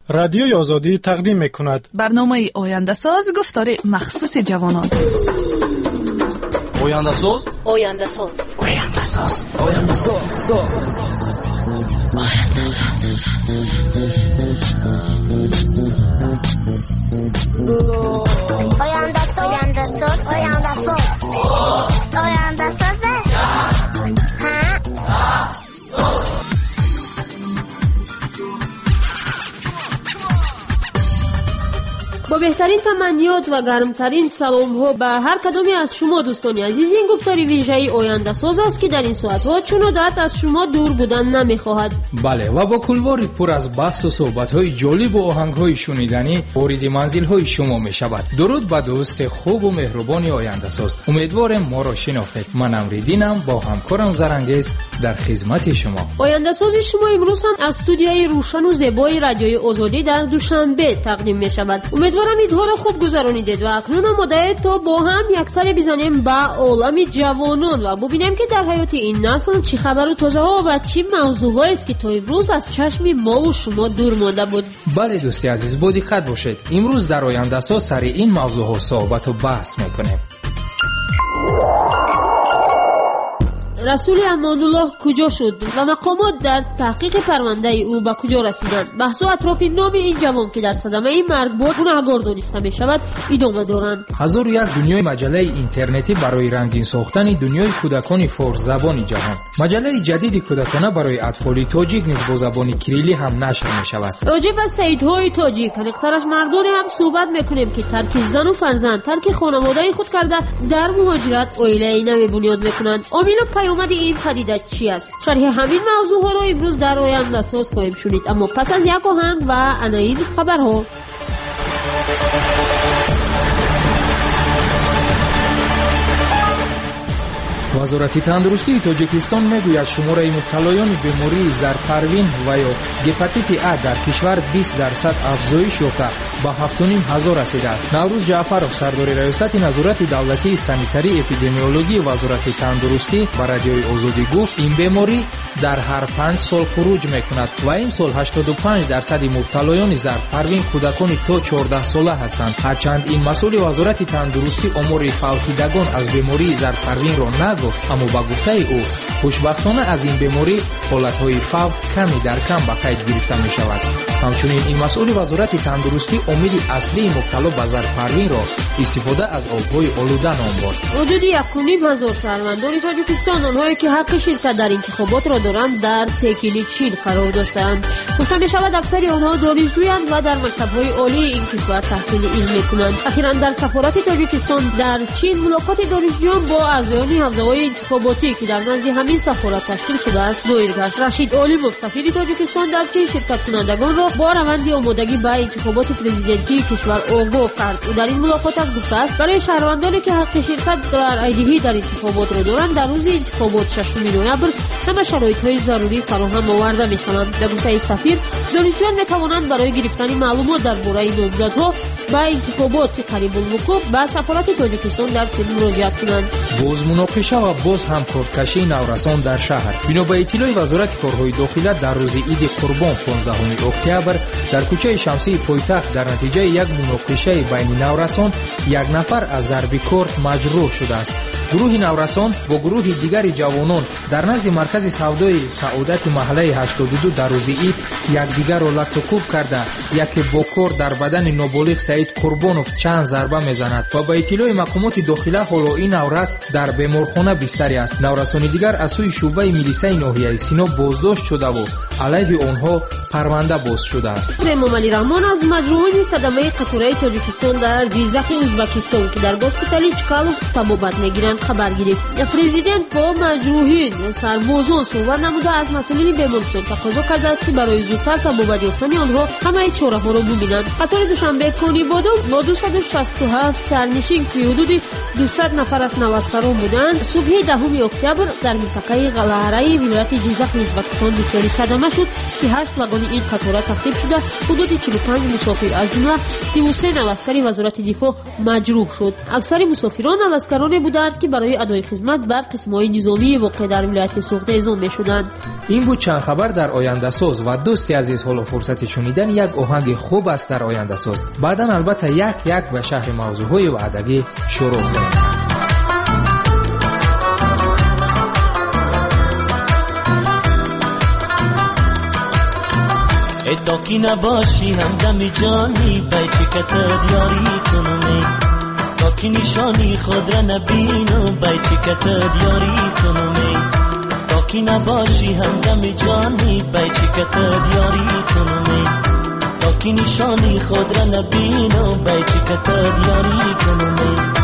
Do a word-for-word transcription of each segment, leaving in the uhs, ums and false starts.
رادیوی آزادی تقدیم می‌کند برنامه آینده ساز گفتار مخصوص جوانان. آینده ساز آینده ساز آینده ساز آینده ساز آینده ساز آینده ساز آینده ساز آینده ساز با بهترین تمنیات و گرمترین سلام ها به هر کدامی از شما دوستان عزیز، این گفتاری ویژه‌ای آینده ساز است که در این ساعت ها چون عادت از شما دور بودن نمیخواهد. بله، و با کلواری پر از بحث و صحبت های جالب و آهنگ های شنیدنی وارد منزل های شما می شود. درود به دوست خوب و مهربانی آینده ساز. امیدوارم ما را شناختید. من امریدینم با همکارم زرانگیز در خدمت شما. آینده ساز شما امروز هم از استودیوی روشن و زیبای رادیوی آزادی در دوشنبه تقدیم می شود. امیدوارم ایدها را خوب گذرانیدید و اکنون آماده تا با هم یک سر بزنیم به عالم جوانان و ببینیم که در حیات این نسل چه خبر و تازه ها و چه موضوع است که تا امروز از چشم ما و شما دور مانده بود. بله دوستی عزیز، با دقت باشید. امروز در آینده ساز سر این موضوع ها صحبت و بحث میکنیم. رسول امانالله کجا شد و مقامات در تحقیق پرونده او به کجا رسیدند؟ بحث اطراف نام این جوان که در صدمه مرگ بود گناهکار دانسته می شود ادامه دارند. هزار و یک دنیای مجله اینترنتی برای رنگین ساختن دنیای کودکان فارس زبان جهان. مجله جدید کودکانه برای اطفال تاجیک نیز با زبان کریلی هم نشر می شود. راجع به سیدهای تاجیک نقطرش مردان هم صحبت میکنیم که ترک زن و فرزند، ترک خانواده خود کرده در مهاجرت عائله نو بنیاد میکنند. عامل اومد این پدیده چی است؟ شرح همین موضوع ها را امروز در آینده ساز خواهیم شنید، اما پس از یک آهنگ و عناوین خبرها. وزارت تندرستی تاجیکستان میگوید شماره مبتلایان بیماری زرپروین و یا هپاتیت ا در کشور بیست درصد افزایش یافته به هفت و نیم هزار رسیده است. نوروز جعفرов سردار ریاست نظارت دولتی سانیتری اپیدمیولوژی وزارت تندرستی به رادیوی آزادی گفت این بیماری در هر پنج سال خروج میکند و این سال هشتاد و پنج درصد مبتلایان زرپروین کودکان تا چهارده ساله هستند. هرچند این مسئول وزارت تندرستی امور فوتیدگان از بیماری زرپروین را نگفت، اما با گفته او خوشبختانه از این بیماری حالتهای فوت کمی در کم به قید گرفته می شود. همچنین این مسئول وزارت تندرستی امید اصلی مبتلا به زرپروین را استفاده از آبهای آلوده نام برد. وجود یک و نیم هزار شهروندان تاجیکستان آنهایی که حق شرکت در انتخابات را دارند در پکین چین قرار داشتند. گفته می شود اکثر آنها دانشجویند و در مکتب‌های عالی این کشور تحصیل علم می‌کنند. اخیراً در سفارت تاجیکستان در چین ملاقات دانشجویان با اعضایان حوزه‌های انتخاباتی که در نزد همین سفارت تشکیل شده است دایر گشت. رشید عالیموف سفیر تاجیکستان در چین شرکت کنندگان را با روند آمادگی به انتخابات پرزیدنتی کشور آگاه کرد. او در این ملاقات گفته است برای شهروندانی که حق شرکت در ایدهی در انتخابات را دارند در روز انتخابات ششم نوامبر همه شرایط‌های ضروری فراهم آورده می‌شوند. در گفته سفیر دانشجویان می‌توانند برای گرفتن معلومات درباره نامزدها به انتخابات قریب الوقوع به سفارت تاجیکستان در چین مراجعت کنند. باز مناقشه و باز هم کارکشی نورسان در شهر. بنا به اطلاع وزارت کارهای داخله در روز عید قربان پانزدهم اکتبر در کوچه شمسی پایتخت در نتیجه یک مناقشه بین نورسان یک نفر از ضرب کارت مجروح شده است. گروه نورسان با گروه دیگر جوانان در نزد مرکز سودای سعادت محله هشتاد و دو در روز عید یکدیگر را لط و کوب کرده یکی با کارت در بدن نابالغ سعید قربانوف چند ضربه میزند و با اطلاع مقامات داخله حالا این نورس در بیمارخانه بستری است. نورسان دیگر از سوی شعبه میلیسای ناحیه سینا بازداشت شده و علیه آنها پرونده باز شده است. امام علی رحمان از مجروحان صدمه قطره تاجیکستان در جیزخ ازبکستان که در هسپتال چکالوف طبابت میگیرند خبر گرفت. پرزیدنت با مجروحین سربازان صحبت نموده از مسئولین بیمارستان تقاضا کرده است که برای زودتر طبابت یافتن آنها همه چاره‌ها را ببینند. قطار دوشنبه کونی بادام با دویست و شصت و هفت سرنشین که حدود دویست نفر از نوسران بودند صبح دهم اکتبر در منطقه قلعه‌رای ولایت جیزخ ازبکستان دچار صدمه شد که هشت واگن این قطار تخریب شده حدود چهل و پنج مسافر از جمله سی و سه نوسری وزارت دفاع مجروح شد. اکثر مسافران نوسکرانی بودند که برای ادای خدمت بر قسم‌های نظامی واقع در ولایت سوخته اعزام می‌شدند. این بود چند خبر در آینده ساز و دوستی عزیز حالا فرصت شنیدن یک آهنگ آهنگ خوب است در آینده ساز. بعدا البته یک یک به شهر موضوعهای وعدگی شروع کنیم. تا کی نباشی همدم جانی بیچکت دیاری کنمی، تا کی نشانی خود را نبینم بیچکت دیاری کنمی، تا کی نباشی همدم جانی بیچکت دیاری کنمی، تا کی نشانی خود را نبینم بیچکت دیاری کنمی.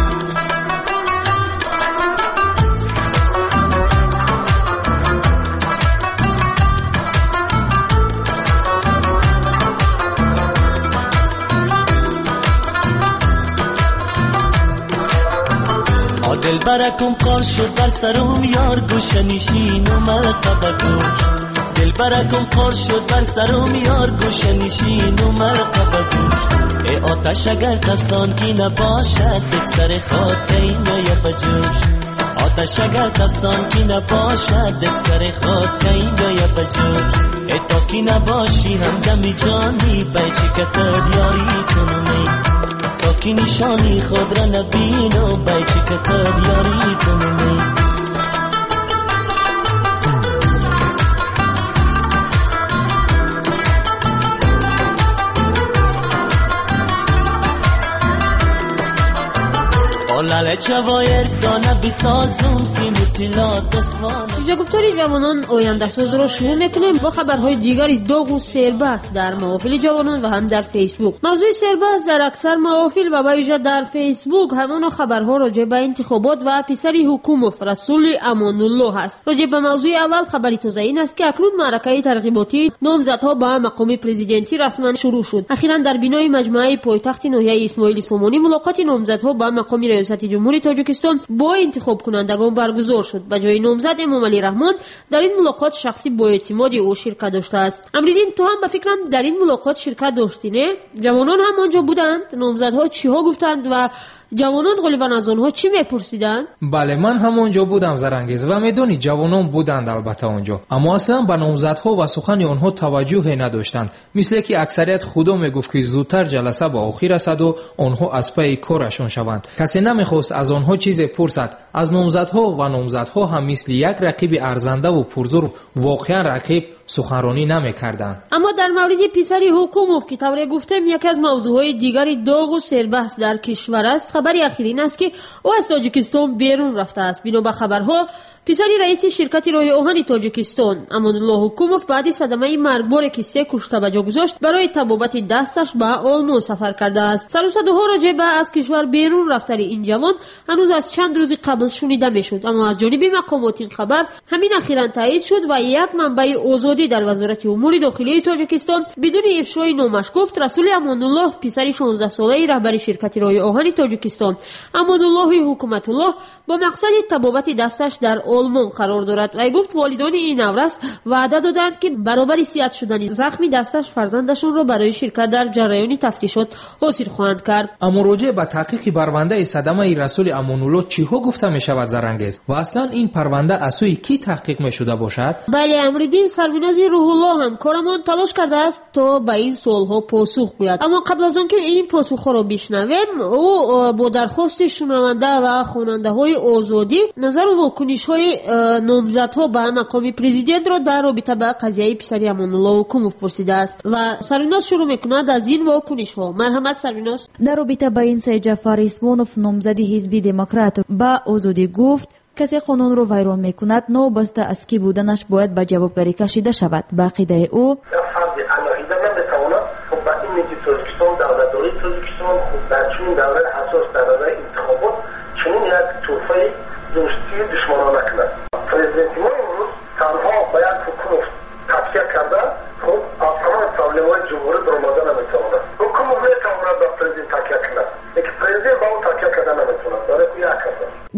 دل برکم قار شد بر سرم یار گوشه نشین و مرقبه گوش، دل برکم قار شد بر سرم یار گوشه نشین و مرقبه گوش. ای آتش اگر تفسان کی نباشد یک سر خاک که این یا بجوش، آتش اگر تفسان کی نباشد یک سر خاک که این یا بجوش. ای تا کی نباشی همدم جانی بیچکت دیاری کنمی، تا کی نشانی خود را نبینم بیچکت دیاری کنمی. لال چوایر دانه بسازم سیمتلا دسوان. اینجا گفتاری جوانان آینده ساز را شروع میکنیم با خبرهای دیگری داغ و سربست در محافل جوانان و هم در فیسبوک. موضوع سربست در اکثر محافل و ویژه در فیسبوک همان خبرها راجع به انتخابات و پسر حکومت رسول امان الله است. راجع به موضوع اول خبری تازه این است که اکنون معرکه ترغیباتی نامزدها به مقام پرزیدنتی رسما شروع شد. اخیراً در بینای مجمع پایتخت ناحیه اسماعیل سومانی ملاقات نامزدها به مقام ریاست جمهوری تاجیکستان با انتخاب کنندگان برگزار شد. به جای نامزد امامعلی رحمان در این ملاقات شخصی با اعتماد او شرکت داشته است. امریدین تو هم به فکرم در این ملاقات شرکت داشتی نه؟ جوانان هم آنجا بودند؟ نامزدها چی ها گفتند و جوانان غالبا از آنها چی میپرسیدند؟ بله من هم اونجا بودم زرانگیز و میدونی جوانان بودند البته اونجا، اما اصلا به نامزدها و سخن آنها توجهی نداشتند، مثل که اکثریت خدا میگفت که زودتر جلسه به آخر رسد و آنها از پی کارشون شوند. کسی نمیخواست از آنها چیزی پرسد. از نامزدها و نامزدها هم مثل یک رقیب ارزنده و پرزور واقعا رقیب سخنرانی نمی‌کردند. اما در مورد پسر حکومت که طوری گفتم یکی از موضوعهای دیگری داغ و سربحث در کشور است، خبری اخیرین است که او از تاجیکستان بیرون رفته است. بنا به خبرها پسر رئیس شرکت راه آهن تاجیکستان امان الله حکومت بعد صدمه مرگباری که سه کشته به جا گذاشت برای طبابت دستش به آلمان سفر کرده است. سر و صداها راجع به از کشور بیرون رفتن این جوان هنوز از چند روز قبل شنیده میشد، اما از جانب مقامات این خبر همین اخیراً تایید شد و یک منبع آزادی در وزارت امور داخلی تاجیکستان بدون افشای نامش گفت رسول امان الله پسر شانزده ساله رهبر شرکت راه آهن تاجیکستان امان الله حکومت الله با مقصد طبابت دستش در آلمان قرار دارد و گفت والدان این نورس وعده دادند که برابر صحت شدن زخم دستش فرزندشون را برای شرکت در جریان تفتیشات حاصل خواهند کرد. اما راجع به تحقیق پرونده صدمه رسول امان الله چی ها گفته می شود زرانگیز و اصلا این پرونده از سوی کی تحقیق می شده باشد؟ بله امریدین سروناز روح الله هم کارمان تلاش کرده است تا به این سوالها پاسخ بیاید، اما قبل از آنکه این پاسخ را بشنویم او با درخواست شنونده و خواننده های آزادی نظر و واکنش های نامزدها به مقام پرزیدنت را در رابطه با قضیه پسر امان الله حکومت پرسیده است و سروناز شروع میکند از این واکنش ها. مرحمت سروناز. در رابطه با این سید جعفر اسمانوف نامزد حزب دموکرات با آزادی گفت کسی قانون رو ویران میکند نوبسته از کی بودنش باید به جوابگری کشیده شود. با عقیده او فرد علاهیده نمیتواند خب با این که تاجیکستان دولتداری تاجیکستان خب در چنین دوره حساس در دوره انتخابات چنین یک تحفه دوستی دشمنانه کند. پرزیدنت ما امروز تنها با یک حکومت تفکیه کرده خب از تمام پرابلم‌های جمهوری برآمده نمیتواند. حکومت میتواند با پرزیدنت تکیه کند، لیکن پرزیدنت با او تکیه کرده نمیتواند. داره که یک هست.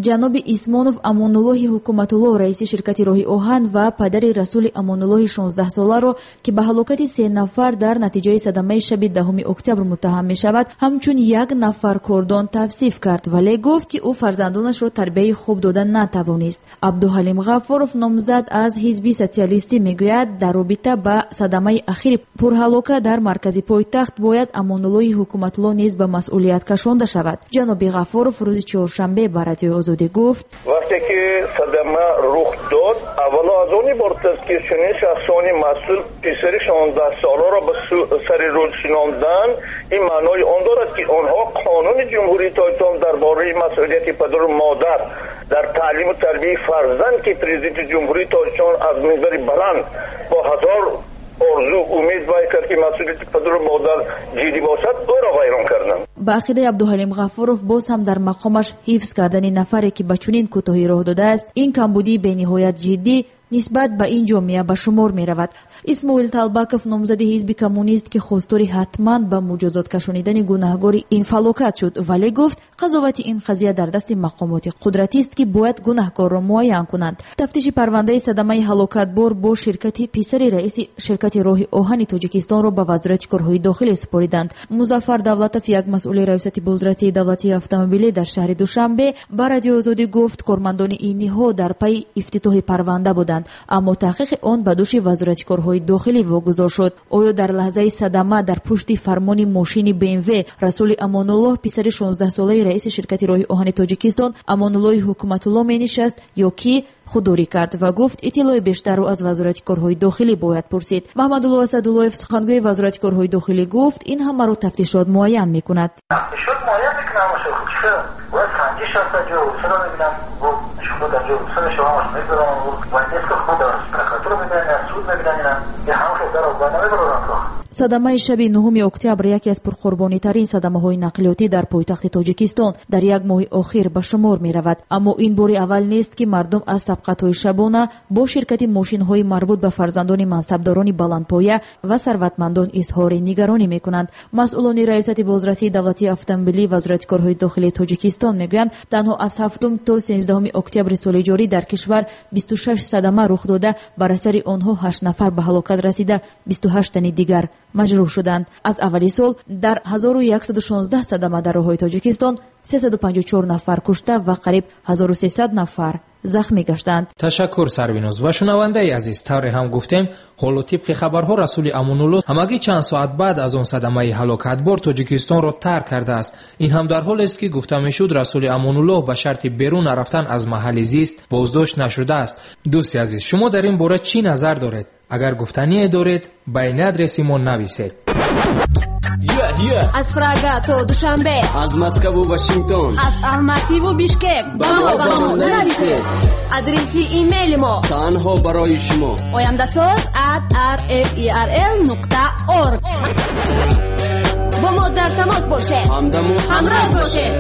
ҷаноби исмонов амонуллоҳи ҳукуматуллоҳ раиси ширкати роҳи оҳан ва падари расули амонуллоҳи шонздаҳсоларо ки ба ҳалокати се нафар дар натиҷаи садамаи шаби даҳуми октябр муттаҳам мешавад ҳамчун як нафар кордон тавсиф кард, вале гуфт ки ӯ фарзандонашро тарбияи хуб дода натавонист. абдуҳалим ғаффоров номзад аз ҳизби социалистӣ мегӯяд дар робита ба садамаи ахири пурҳалока дар маркази пойтахт бояд амонуллоҳи ҳукуматуллоҳ низ ба масъулият кашонда шавад. ҷаноби ғаффоров рӯзи чоршанбе ба радиои озодӣ гуфт: вақте ки садама рух дод, аввало аз он иборат аст ки чунин шахсони масъул писари шонздаҳсоларо ба сари рӯл шинондан, ин маънои он дорад ки онҳо қонуни ҷумҳурии тоҷикистон дар бораи масъулияти падару модар дар таълиму тарбияи фарзанд ки президенти ҷумҳурии тоҷикистон аз минбари баланд бо ҳазор орзу умед вай кард ки масъулияти падару модар ҷиддӣ бошад, ӯро вайрон карданд. ба ақидаи абдуҳалим ғаффоров боз ҳам дар мақомаш ҳифз кардани нафаре ки ба чунин кӯтоҳӣ роҳ додааст, ин камбудии бениҳоят ҷиддӣ нисбат ба ин ҷомеа ба шумор меравад. исмоил талбаков номзади ҳизби коммунист ки хостори ҳатман ба муҷозот кашонидани гунаҳгори ин фалокат шуд, вале гуфт қазовати ин қазия дар дасти мақомоти қудратист ки бояд гунаҳкорро муайян кунанд. тафтиши парвандаи садамаи ҳалокатбор бо ширкати писари раиси ширкати роҳи оҳани тоҷикистонро ба вазорати корҳои дохилӣ супориданд. музаффар давлатов, як масъули раисати бозрасии давлатии автомобилӣ дар шаҳри душанбе, ба радиои озодӣ гуфт кормандони ин ниҳод дар пайи ифтитоҳи парванда буданд, аммо таҳқиқи он ба дӯши вазорати корҳои дохилӣ вогузор шуд. оё дар лаҳзаи садама дар пушти фармони мошини бэ эм вэ расули амонуллоҳ писари шонздаҳсолаи раиси ширкати роҳи оҳани тоҷикистон амонуллоҳи ҳукуматуллоҳ менишаст ё ки худдорӣ кард ва гуфт иттилои бештарро аз вазорати корҳои дохилӣ бояд пурсид. маҳмадулло асадуллоев, сухангӯи вазорати корҳои дохилӣ, гуфт ин ҳамаро тафтишот муайян мекунад. тафтишот муайян мекунад шуфтиша ва санҷиш аст ҷо усула мебинам бо шуфта ҷо усула шавамаш мебарам ва неска худа прокуратура мебинам суд мебинам я ҳамшо даро ба намебарам. садамаи шаби нӯҳуми октябр яке аз пурқурбонитарин садамаҳои нақлиётӣ дар пойтахти тоҷикистон дар як моҳи охир ба шумор меравад, аммо ин бори аввал нест ки мардум аз сабқатҳои шабона бо ширкати мошинҳои марбут ба фарзандони мансабдорони баландпоя ва сарватмандон изҳори нигаронӣ мекунанд. масъулони раисати бозрасии давлатии автомобилӣ вазорати корҳои дохилии тоҷикистон мегӯянд, танҳо аз ҳафтум то сенздаҳуми октябри соли ҷорӣ дар кишвар бисту шаш садама рух дода, бар асари онҳо ҳашт нафар ба ҳалокат расида, бисту ҳашт тани дигар маҷрӯҳ шуданд. аз аввали сол дар ҳазору яксаду шонздаҳ садама дар роҳҳои тоҷикистон сесаду панҷоҳу чор нафар кушта ва қариб ҳазору сесад нафар захмӣ гаштанд. ташаккур сарвиноз ва шунавандаи азиз, тавре ҳам гуфтем ҳоло тибқи хабарҳо расули амонуллоҳ ҳамагӣ чанд соат баъд аз он садамаи ҳалокатбор тоҷикистонро тарк кардааст. ин ҳам дар ҳолест ки гуфта мешуд расули амонуллоҳ ба шарти берун рафтан аз маҳалли зист боздошт нашудааст. дӯсти азиз, шумо дар ин бора чӣ назар доред? агар гуфтание доред, ба ин адреси мо нависед. аз Прага то Душанбе, аз Москву Вашингтон, аз Алмативу Бишкек ба мо ба мо нависед. адреси имейли мо танҳо барои шумо oyandasоз at r f e r l нуқта org. бо мо дар тамос бошед, ҳамдамо ҳамроҳ бошед.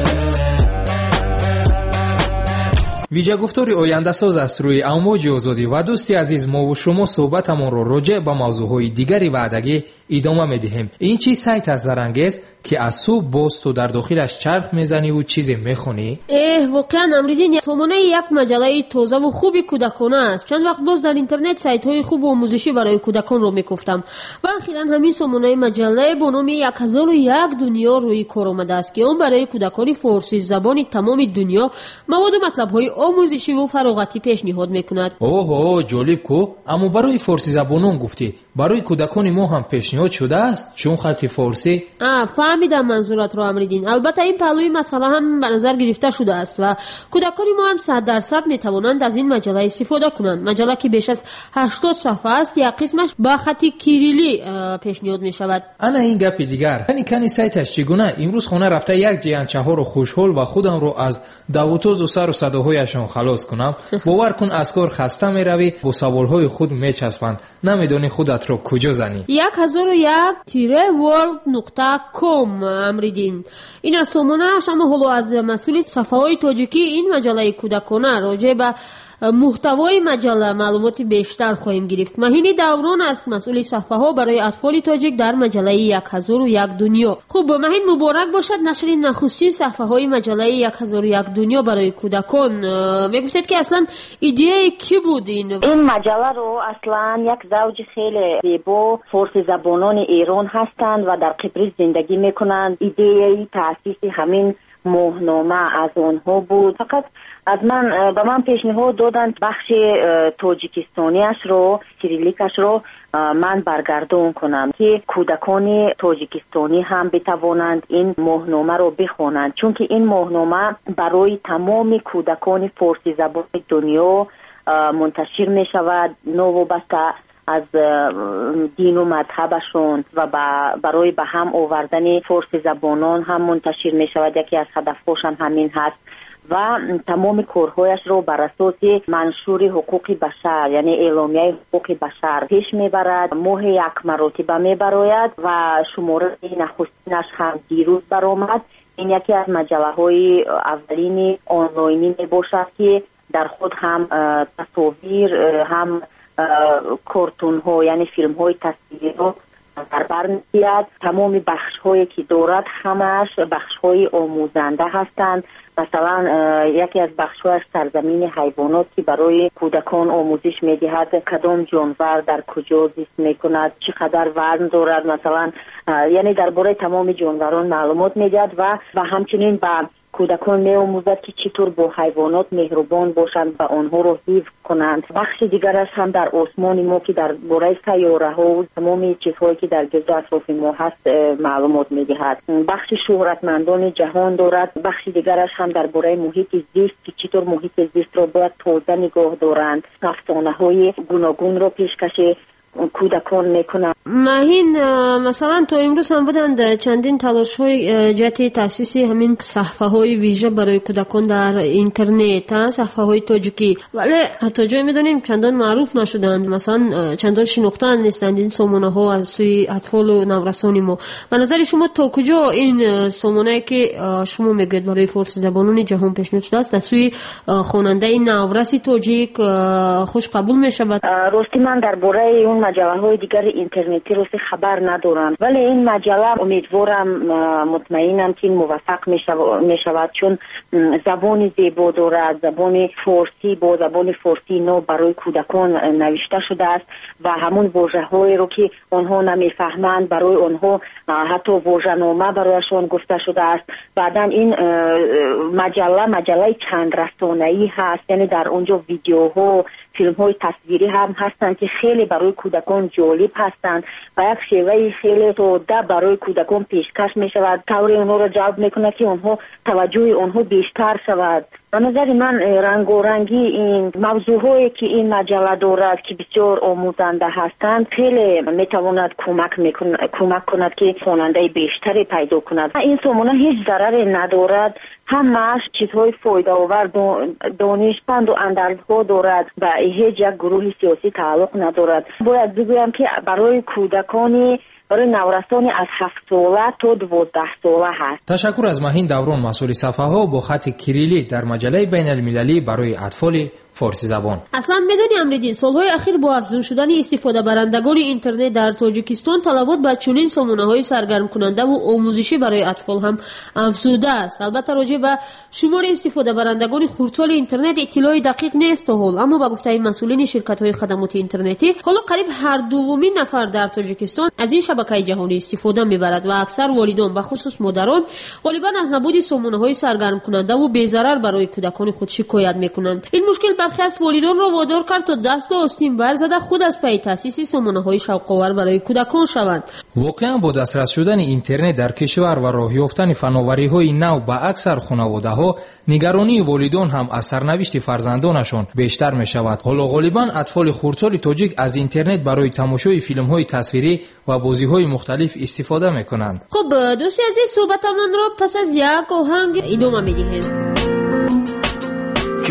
виҷагуфтори ояндасоз аст рӯи амвоҷи озодӣ. ва дӯсти азиз, мову шумо суҳбатамонро роҷеъ ба мавзӯъҳои дигари ваъдагӣ идома медиҳем. ин чӣ сайт аст зарангез ки аз субҳ боз ту дар дохилаш чарх мезаниву чизе мехонӣ? эҳ воқеан амридин сомонаи як маҷалаи тозаву хуби кӯдакона аст. чанд вақт боз дар интернет сайтҳои хубу омӯзишӣ барои кӯдаконро мекуфтам ва ахиран ҳамин сомонаи маҷаллае бо номи як ҳазору як дунё рӯи кор омадааст ки он барои кӯдакони форсизабони тамоми дунё маводу матлабҳои омӯзишиву фароғатӣ пешниҳод мекунад. оҳо, ҷолиб ку. аммо барои форсизабонон гуфтӣ, барои кӯдакони мо ҳам пешниҳод шудааст чун хати форсӣ? а фаҳмидам манзуратро амридин. албатта ин паҳлӯи масъала ҳам ба назар гирифта шудааст ва кӯдакони мо ҳам сад дарсад метавонанд аз ин маҷалла истифода кунанд. маҷалла ки беш аз ҳаштод сафҳа аст, як қисмаш ба хати кириллӣ пешниҳод мешавад. ана ин гапи дигар. кани кани сайташ чӣ гуна? имрӯз хона рафта як ҷиянчаҳоро хушҳол ва худамро аз давутузу сару садоҳояшон халос кунам. бовар кун аз кор хаста меравӣ, бо саволҳои худ мечаспанд, намедонӣ худатро куҷо занӣ. як ҳазору як тире ворлд нуқта ком амридин. ин аз сомонааш, аммо ҳоло аз масъули сафҳаҳои тоҷикӣ ин маҷаллаи кӯдакона роҷеъ ба محتوای مجله معلومات بیشتر خواهیم گرفت. مهین دوران است مسئول صفحه ها برای اطفال تاجیک در مجله یک هزار و یک دنیا. خب مهین مبارک باشد نشر نخستین صفحه های مجله یک هزار و یک دنیا برای کودکان. میگفتید که اصلا ایده کی بود این؟ این مجله رو اصلا یک زوج خیلی زیبا فارسی زبانان ایران هستند و در قبرس زندگی میکنند. ایده تأسیس همین ماهنامه از آنها بود. فقط از من به من پیشنهاد دادند بخش تاجیکستانیش رو، کیریلیکش رو من برگردون کنم که کودکان تاجیکستانی هم بتوانند این ماهنامه رو بخوانند، چون که این ماهنامه برای تمام کودکان فارسی زبان دنیا منتشر می شود، نوابسته از دین و مذهبشون و برای به هم آوردن فارسی زبانان هم منتشر می شود. یکی از هدفهاش هم همین هست و تمام کارهایش رو بر اساس منشور حقوق بشر یعنی اعلامیه حقوق بشر پیش میبرد. ماه یک مرتبه میبراید و شماره نخستینش هم دیروز برآمد. این یکی از مجله های اولین آنلاینی میباشد که در خود هم تصاویر هم کارتون ها یعنی فیلم های تصویری رو در بر میگیرد. تمام بخش هایی که دارد همش بخش های آموزنده هستند. مثلا یکی از بخش هایش سرزمین حیوانات که برای کودکان آموزش میدهد کدام جانور در کجا زیست میکند، چقدر وزن دارد، مثلا یعنی درباره تمام جانوران معلومات میدهد و و همچنین با کودکان می آموزد که چطور با حیوانات مهربان باشند و آنها رو حفظ کنند. بخش دیگرش هم در آسمان ما که در باره سیاره ها و تمام چیزهایی که در گرد اطراف ما هست معلومات می دهد. بخش شهرتمندان جهان دارد. بخش دیگرش هم در باره محیط زیست که چطور محیط زیست را باید تازه نگاه دارند. افسانه های گوناگون را پیشکش کودکان میکنند. مهین مثلا تا امروز هم بودند چندین تلاش های جهت تاسیس همین صفحه های ویژه برای کودکان در اینترنت، صفحه های تاجیکی، ولی حتی جای میدونیم چندان معروف نشدند، مثلا چندان شناخته نیستند این سامانه ها از سوی اطفال و نورسان ما. به نظر شما تا کجا این سامانه که شما میگید برای فارسی زبانان جهان پیشنهاد شده است از سوی خواننده نورسی تاجیک خوش قبول میشود؟ راستی من درباره اون مجله های دیگر اینترنتی رو خبر ندارم، ولی این مجله امیدوارم مطمئنم که موفق می شود چون زبان زیبا دارد. زبان فارسی با زبان فارسی نو برای کودکان نوشته شده است و همون واژه هایی رو که آنها نمیفهمند برای آنها حتی واژه نامه برایشان گفته شده است. بعدا این مجله مجله چند رسانه‌ای هست، یعنی در اونجا ویدیوها، فیلم های تصویری هم هستند که خیلی برای کودکان جالب هستند و یک شیوه خیلی ساده برای کودکان پیشکش می شود، طوری اونها را جلب میکنه که اونها توجه اونها بیشتر شود. به نظر من رنگ و رنگی این موضوعهایی که این مجله دارد که بسیار آموزنده هستند خیلی میتواند کمک میکن کمک کند که خواننده بیشتری پیدا کند. این سامانه هیچ ضرری ندارد، همش چیزهای فایده آور دانشمند و اندرزها دارد و هیچ یک گروه سیاسی تعلق ندارد. باید بگویم که برای کودکانی برای نورسان از هفت ساله تا دوازده ساله هست. تشکر از مهین دوران مسئول صفحه ها با خط کیریلی در مجله بین المللی برای اطفال فارسی زبان. اصلا میدونی امریدین سالهای اخیر با افزون شدن استفاده برندگان اینترنت در تاجیکستان طلبات به چنین سامانه های سرگرم کننده و آموزشی برای اطفال هم افزوده است. البته راجع به شمار استفاده برندگان خردسال اینترنت اطلاع دقیق نیست تا حال، اما با گفته مسئولین شرکت های خدمات اینترنتی حالا قریب هر دومین نفر در تاجیکستان از این شبکه جهانی استفاده میبرد و اکثر والدان و خصوص مادران غالبا از نبود سامانه های سرگرم کننده و بی‌ضرر برای کودکان خود شکایت میکنند. این مشکل برخی از والدان را وادار کرد تا دست و آستین برزده خود از پی تاسیس سامانه‌های شوق‌آور برای کودکان شوند. واقعا با دسترس شدن اینترنت در کشور و راه یافتن فناوری‌های نو به اکثر خانواده‌ها، نگرانی والدان هم از سرنوشت فرزندانشان بیشتر می‌شود. حالا غالبا اطفال خردسال تاجیک از اینترنت برای تماشای فیلم‌های تصویری و بازی‌های مختلف استفاده می‌کنند. خب دوستی عزیز، صحبتمان را پس از یک آهنگ ادامه می‌دهیم.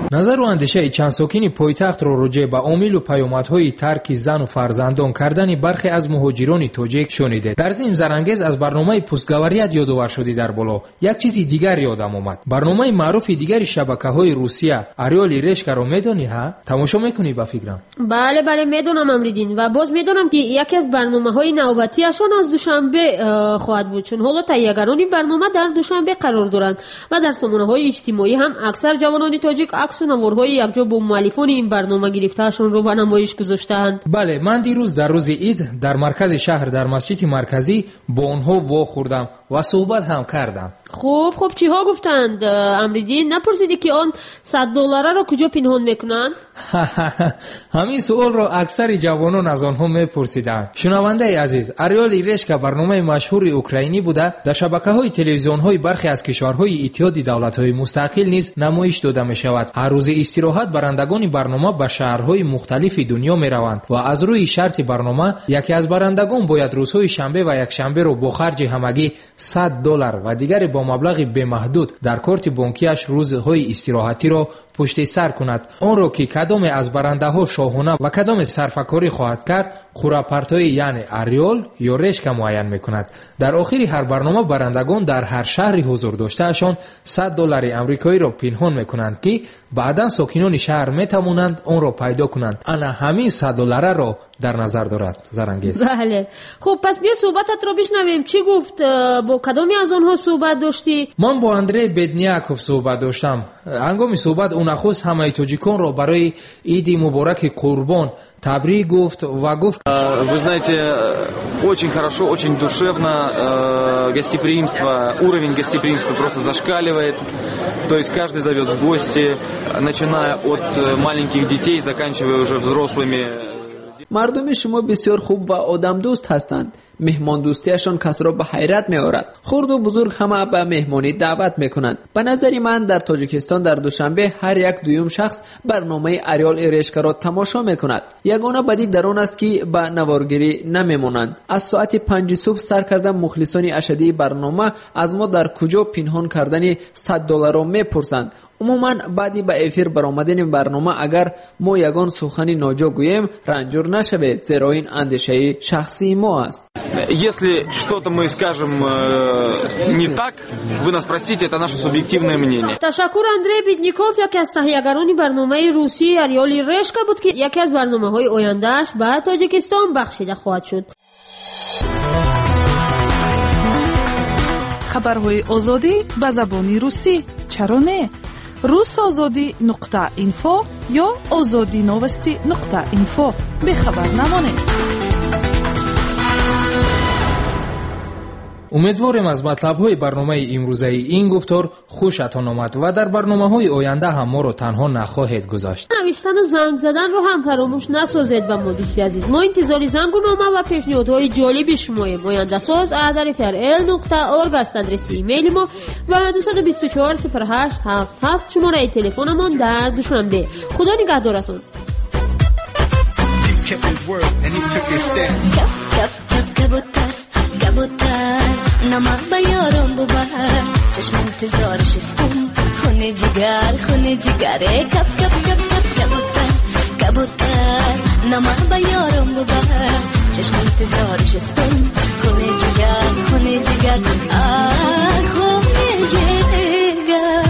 назар ва андешаи чандсокини пойтахтро роҷеъ ба омилу паёмадҳои тарки зану фарзандон кардани бархе аз муҳоҷирони тоҷик шунидед. дар зим зарангез аз барномаи пӯстгаварият ёдовар шудӣ дар боло. як чизи дигар ёдам омад. барномаи маъруфи дигари шабакаҳои русия Орёли решкаро медонӣ ҳа? тамошо мекунӣ ба фикрам? бале бале медонам Амридин ва боз медонам ки яке аз барномаҳои навбатиашон аз душанбе хоҳад буд, чун ҳоло таҳиягарони барнома дар душанбе қарор доранд ва дар сомонаҳои иҷтимоӣ ҳам аксар ҷавонони тоҷик аксу наворҳои якҷо бо муаллифони ин барнома гирифтаашонро ба намоиш гузоштаанд. бале, ман дирӯз дар рӯзи ид дар маркази шаҳр дар масҷиди марказӣ бо онҳо вохӯрдам ва суҳбат ҳам кардам. хуб хуб чиҳо гуфтанд Амридин? напурсидӣ ки он сад доллараро куҷо пинҳон мекунанд? ҳамин суолро аксари ҷавонон аз онҳо мепурсиданд. шунавандаи азиз, Орёли решка барномаи машҳури украинӣ буда дар шабакаҳои телевизионҳои бархе аз кишварҳои иттиҳоди давлатҳои мустақил низ намоиш дода мешавад. ҳар рӯзи истироҳат барандагони барнома ба шаҳрҳои мухталифи дунё мераванд ва аз рӯи шарти барнома яке аз барандагон бояд рӯзҳои шанбе ва якшанберо бо харҷи ҳамагӣ сад доллар ва дигаре бо маблағи бемаҳдуд дар корти бонкиаш рӯзҳои истироҳатиро пушти сар кунад. онро ки кадоме аз барандаҳо шоҳона ва кадоме сарфакорӣ хоҳад кард, қуррапартои яъне Орёл ё решка муайян мекунад. дар охири ҳар барнома барандагон дар ҳар шаҳри ҳузур доштаашон сад доллари амрикоиро пинҳон мекунанд ки баъдан сокинони шаҳр метавонанд онро пайдо кунанд. ана ҳамин сад доллараро дар назар дорад Зарангез. бале, хуб пас биё суҳбататро бишнавем. чӣ гуфт? бо кадоме аз онҳо суҳбат доштӣ? ман бо Андрей Беднияков суҳбат доштам. ҳангоми суҳбат ӯ нахуст ҳамаи тоҷиконро барои иди мубораки Қурбон табрик гуфт ва гуфт: вы знаете, очень хорошо, очень душевно, гостеприимство, уровень гостеприимства просто зашкаливает. То есть каждый зовет в гости, начиная от маленьких детей, заканчивая уже взрослыми. мардуми шумо бисёр хуб ва одамдӯст ҳастанд. меҳмондӯстиашон касро ба ҳайрат меорад. хурду бузург ҳама ба меҳмонӣ даъват мекунанд. ба назари ман дар тоҷикистон дар душанбе ҳар як дуюм шахс барномаи Орёли решкаро тамошо мекунад. ягона бадӣ дар он аст ки ба наворгирӣ намемонанд. аз соати панҷи субҳ сар карда мухлисони ашадии барнома аз мо дар куҷо пинҳон кардани сад долларро мепурсанд. умуман баъди ба эфир баромадани барнома агар мо ягон сухани ноҷо гӯем, ранҷур нашавед, зеро ин андешаи шахсии мо аст. Если что-то мы скажем э, не так, вы нас простите, это наше субъективное мнение. Ташаккур Андрей Бедников, яке аз таҳиягарони барномаи русии Орёли решка буд ки яке аз барномаҳои ояндааш ба Тоҷикистон бахшида хоҳад шуд. хабарҳои озодӣ ба забони русӣ. чаро не? русозодӣ нуқта инфо ё озодиновости нуқта инфо. бехабар намонед. умедворем аз матлабҳои барномаи имрӯзаи ин гуфтор хушатон омад ва дар барномаҳои оянда ҳам моро танҳо нахоҳед гузашт. навиштану занг заданро ҳам фаромӯш насозед ба мо дӯсти азиз. мо интизори зангунома ва пешниҳодҳои ҷолиби шумоем. ояндасоз at r f r l нуқта org аст адреси имейли мо ва дуҳсад و بیست و چهار صفر هشت هفت هفت шумораи телефонамон дар душанбе. худо нигаҳдоратон. نمک بیارم ببر چشم انتظارش استم خونه جگر خونه جگره کپ کپ کپ کپ کبوتر کبوتر نمک بیارم ببر چشم انتظارش استم خونه جگر خونه جگر آه خونه جگر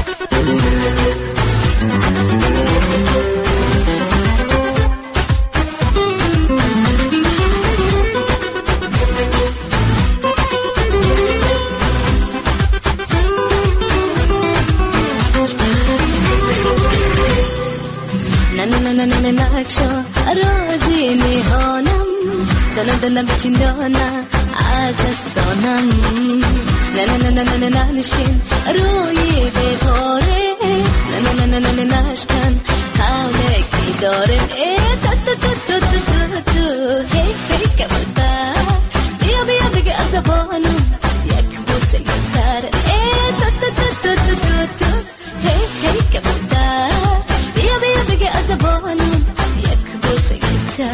نکشو رازی میهانم دنم دنم بچین دانم از استانم نه نه نه نه نه نه نشین روی دیواره نه نه نه نه نه نه نشکن حولک بیداره ای تا تا تا تا تا تا هی هی کبوتر بیا بیا بگه از زبانم یک بوسه گفتر ای تا تا تا تا تا تا هی هی کبوتر بیا بیا بگه از زبانم یک بوسه گفتر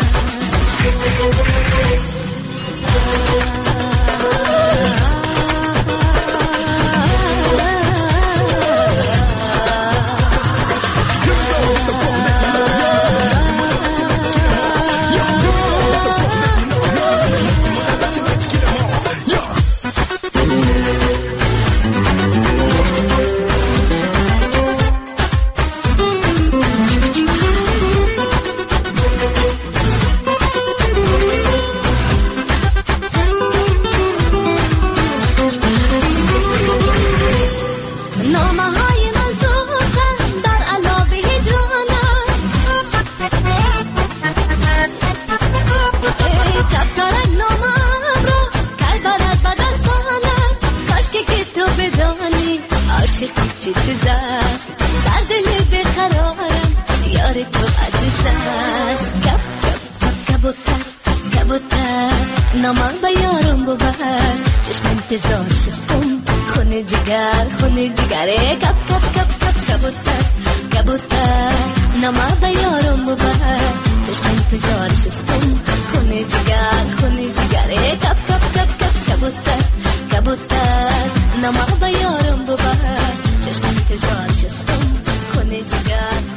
انتظار شستم خونه جگر خونه جگره کپ کپ کپ کپ کبوتر کبوتر نما بیارم ببر چشم انتظار شستم خونه جگر خونه جگره کپ کپ کپ کپ کبوتر کبوتر نما بیارم ببر چشم انتظار شستم خونه جگر